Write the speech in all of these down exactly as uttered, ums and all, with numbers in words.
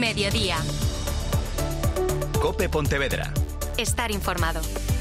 Mediodía. COPE Pontevedra. Estar informado.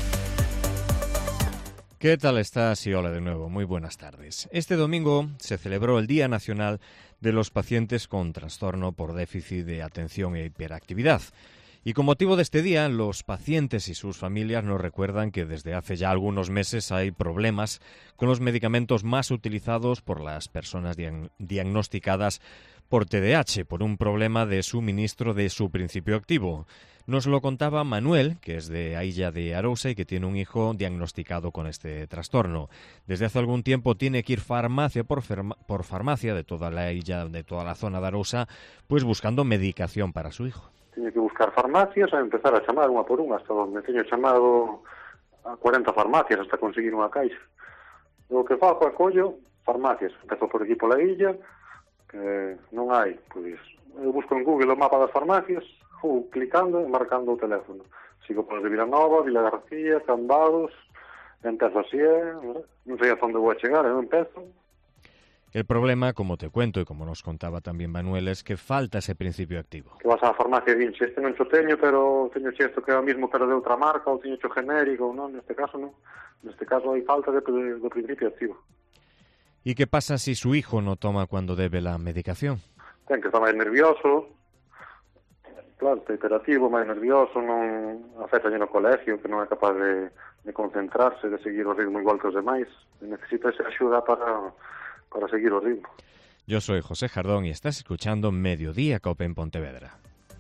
¿Qué tal estás? Y hola de nuevo, muy buenas tardes. Este domingo se celebró el Día Nacional de los Pacientes con Trastorno por Déficit de Atención e Hiperactividad. Y con motivo de este día, los pacientes y sus familias nos recuerdan que desde hace ya algunos meses hay problemas con los medicamentos más utilizados por las personas diag- diagnosticadas por T D A H, por un problema de suministro de su principio activo. Nos lo contaba Manuel, que es de Ailla de Arousa y que tiene un hijo diagnosticado con este trastorno. Desde hace algún tiempo tiene que ir farmacia por, ferma, por farmacia de toda la Ailla, de toda la zona de Arousa, pues buscando medicación para su hijo. Teño que buscar farmacias e empezar a chamar unha por unha, hasta onde teño chamado a cuarenta farmacias hasta conseguir unha caixa. O que fago é collo farmacias, empezo por aquí pola illa, que non hai, pois eu busco en Google o mapa das farmacias, vou clicando e marcando o teléfono. Sigo por de Vilanova, Vila García, Cambados, empezo así, non sei a onde vou a chegar, eu empezo. El problema, como te cuento y como nos contaba también Manuel, es que falta ese principio activo. Que vas á farmacia e dinche, este non xo teño, pero teño isto que é o mismo pero de outra marca, ou teño xo genérico, non? Neste caso non. Neste caso hai falta de, de, de principio activo. ¿Y qué pasa si su hijo no toma cuando debe la medicación? Ten que estar máis nervioso, claro, está hiperactivo, máis nervioso, non afecta no colegio, que non é capaz de, de concentrarse, de seguir o ritmo igual que os demais. Necesita esa axuda para... para seguir o ritmo. Yo soy José Jardón y estás escuchando Mediodía COPE en Pontevedra.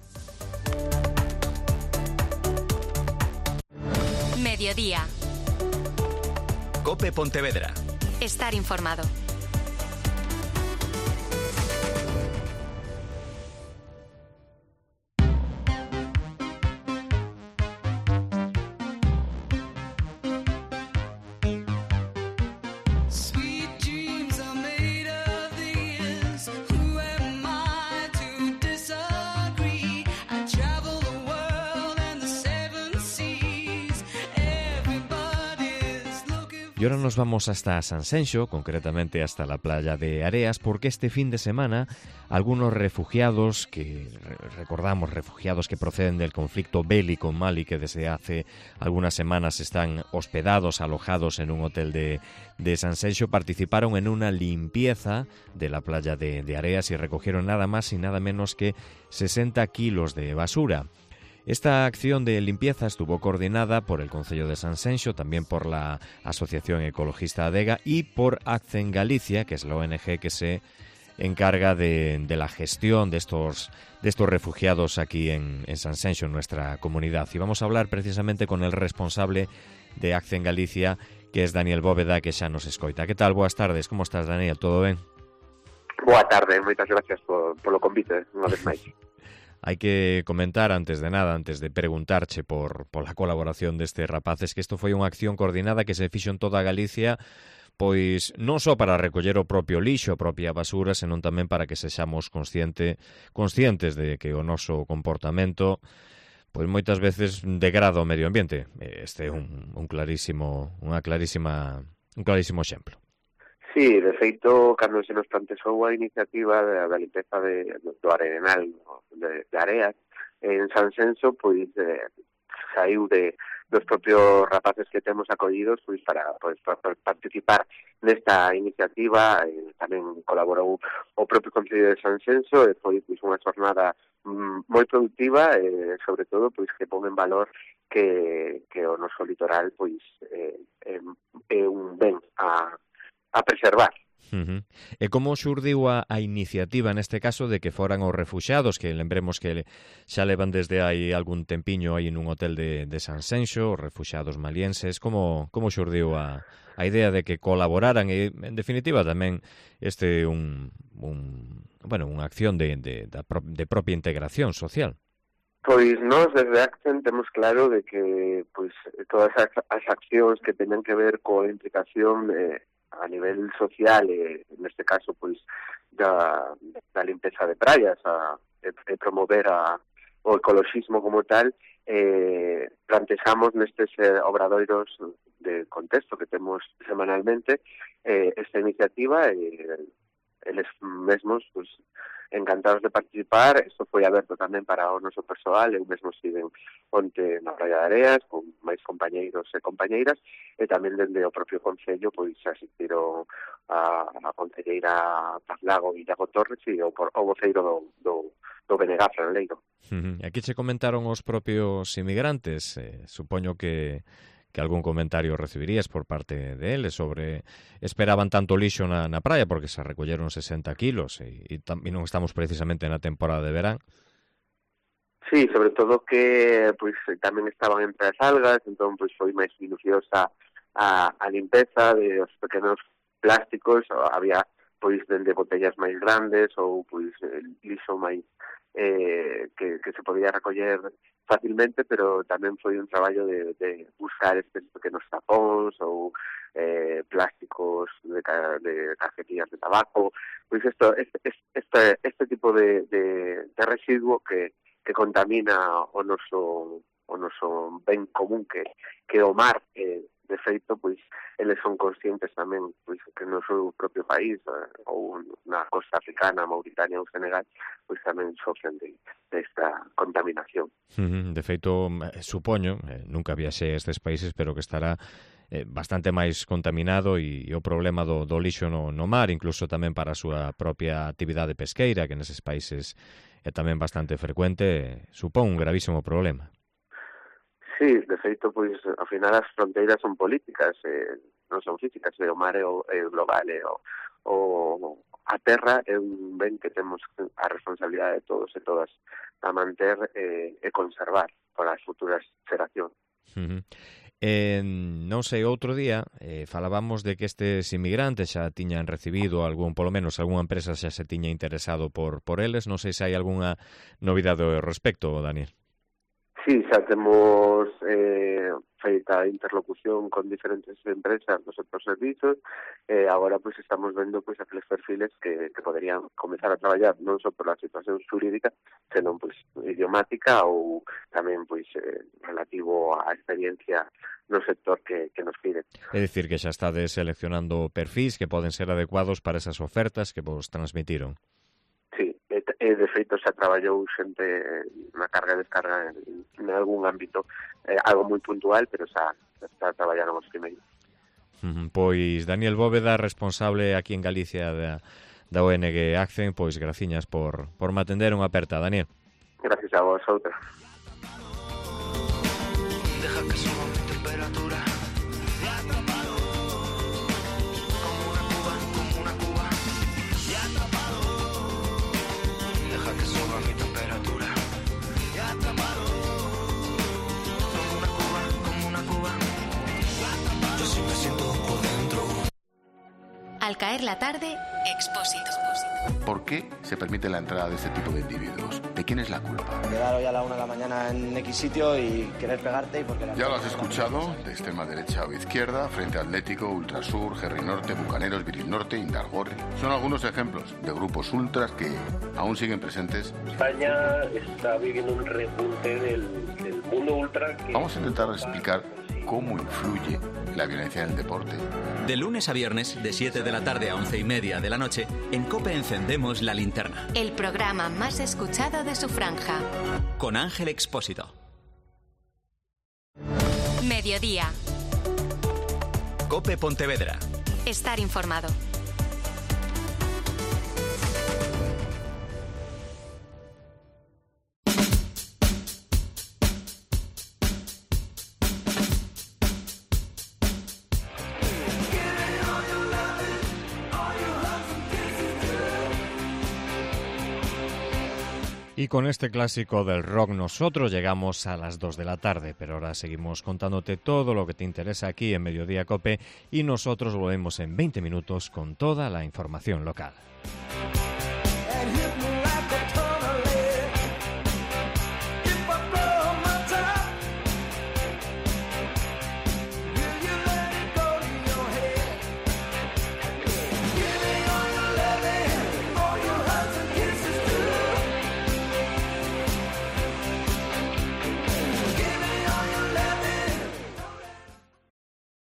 Mediodía. COPE Pontevedra. Estar informado. Y ahora nos vamos hasta Sanxenxo, concretamente hasta la playa de Areas, porque este fin de semana algunos refugiados, que recordamos refugiados que proceden del conflicto bélico en Mali, que desde hace algunas semanas están hospedados, alojados en un hotel de, de Sanxenxo, participaron en una limpieza de la playa de, de Areas y recogieron nada más y nada menos que sesenta kilos de basura. Esta acción de limpieza estuvo coordinada por el Concello de Sanxenxo, también por la Asociación Ecologista Adega y por Accen Galicia, que es la O N G que se encarga de, de la gestión de estos, de estos refugiados aquí en, en Sanxenxo, en nuestra comunidad. Y vamos a hablar precisamente con el responsable de Accen Galicia, que es Daniel Bóveda, que xa nos escoita. Que tal? Boas tardes. Como estás, Daniel? Todo ben? Boa tarde. Moitas gracias por, polo convite, unha vez máis. Hai que comentar, antes de nada, antes de preguntarche por, por la colaboración destes rapaces, que isto foi unha acción coordinada que se fixo en toda Galicia, pois non só para recoller o propio lixo, a propia basura, senón tamén para que sexamos consciente, conscientes de que o noso comportamento pois moitas veces degrada o medio ambiente. Este é un, un clarísimo, unha clarísima, un clarísimo exemplo. Sí, de feito, cando se nos plantexou a iniciativa da, da limpeza de, do arenal de, de Areas en Sanxenxo, pois eh, saiu de dos propios rapaces que temos acollidos pois para, pois, para participar nesta iniciativa. Eh, tamén colaborou o propio Concello de Sanxenxo e foi pois, unha jornada mm, moi productiva e, sobre todo, pois que pon en valor que, que o noso litoral pois eh, é, é un ben a a preservar. Uh-huh. E como xurdiu a, a iniciativa neste caso de que foran os refuxiados, que lembremos que xa levan desde hai algún tempiño aí nun hotel de, de Sanxenxo, os refuxiados malienses, como, como xurdiu a, a idea de que colaboraran e, en definitiva, tamén este un, un bueno, unha acción de, de, de, de propia integración social? Pois nós desde Accen temos claro de que pois todas as, as accións que teñen que ver coa implicación eh, a nivel social, e neste caso pois da, da limpeza de praias, a, de, de promover a, o ecologismo como tal, eh, plantexamos nestes eh, obradoiros de contexto que temos semanalmente eh, esta iniciativa e eles mesmos, pues, encantados de participar. Isto foi aberto tamén para o noso persoal. Eu mesmo estive onte na Praia de Areas con máis compañeiros e compañeiras, e tamén dende o propio Concello pois asistiron a, a concelleira Pazlago Iago Torres e o, o voceiro do, do, do B N G, Fran Leiro. Uh-huh. Aquí che comentaron os propios inmigrantes, eh, supoño que que algún comentario recibirías por parte de eles sobre esperaban tanto lixo na, na praia porque se recolleron sesenta kilos e, e, e non estamos precisamente na temporada de verán. Sí, sobre todo que pois tamén estaban entre as algas, entón pois foi máis minuciosa a, a limpeza de os pequenos plásticos, había pois dende botellas máis grandes ou pois lixo máis eh, que, que se podía recoller facilmente, pero tamén foi un traballo de, de buscar estes pequenos tapóns ou eh, plásticos de, de cajetillas de tabaco, pois isto, este, este, este tipo de, de, de residuo que, que contamina o noso, o noso ben común que, que o mar, eh, de feito, pois, eles son conscientes tamén, pois, que no seu propio país, eh, ou na costa africana, Mauritania ou Senegal, pois tamén sofren de, de esta contaminación. De feito, supoño, eh, nunca viaxei a estes países, pero que estará eh, bastante máis contaminado e, e o problema do, do lixo no, no mar, incluso tamén para a súa propia actividade pesqueira, que neses países é tamén bastante frecuente, supón un gravísimo problema. Sí, de feito, pois, ao final as fronteiras son políticas, eh, non son físicas, e o mar é, o, é global, e o, o, a terra é un ben que temos a responsabilidade de todos e todas a manter eh, e conservar para as futuras xeracións. Uh-huh. Eh, non sei, outro día eh, falábamos de que estes inmigrantes xa tiñan recibido algún, polo menos algunha empresa xa se tiña interesado por, por eles, non sei se hai algunha novidade ao respecto, Daniel. Sí, xa temos eh, feita interlocución con diferentes empresas dos outros servizos, e eh, agora pois estamos vendo pois aqueles perfiles que, que poderían comezar a traballar non só por a situación xurídica, senón pois idiomática ou tamén pois eh, relativo á experiencia no sector que, que nos piden. É dicir, que xa estades seleccionando perfis que poden ser adecuados para esas ofertas que vos transmitiron. Sí, e de feito xa traballou xente na carga e descarga en, en algún ámbito, eh, algo moi puntual, pero xa está traballando os primeiros. Uh-huh. Pois Daniel Bóveda, responsable aquí en Galicia da, da O N G Accent, pois graciñas por, por me atender unha aperta, Daniel. Gracias a vos, outra. Deja que suba mi temperatura. Al caer la tarde, Expósito. ¿Por qué se permite la entrada de este tipo de individuos? ¿De quién es la culpa? Llegar hoy a la una de la mañana en X sitio y querer pegarte y porque... La ya lo has escuchado, de extrema derecha o izquierda, Frente Atlético, Ultrasur, Gerri Norte, Bucaneros, Viril Norte, Indargorri. Son algunos ejemplos de grupos ultras que aún siguen presentes. España está viviendo un repunte del, del mundo ultra. Que... Vamos a intentar explicar cómo influye la violencia en el deporte. De lunes a viernes, de siete de la tarde a once y media de la noche, en COPE encendemos la linterna. El programa más escuchado de su franja. Con Ángel Expósito. Mediodía. COPE Pontevedra. Estar informado. Y con este clásico del rock nosotros llegamos a las dos de la tarde, pero ahora seguimos contándote todo lo que te interesa aquí en Mediodía COPE y nosotros volvemos en veinte minutos con toda la información local.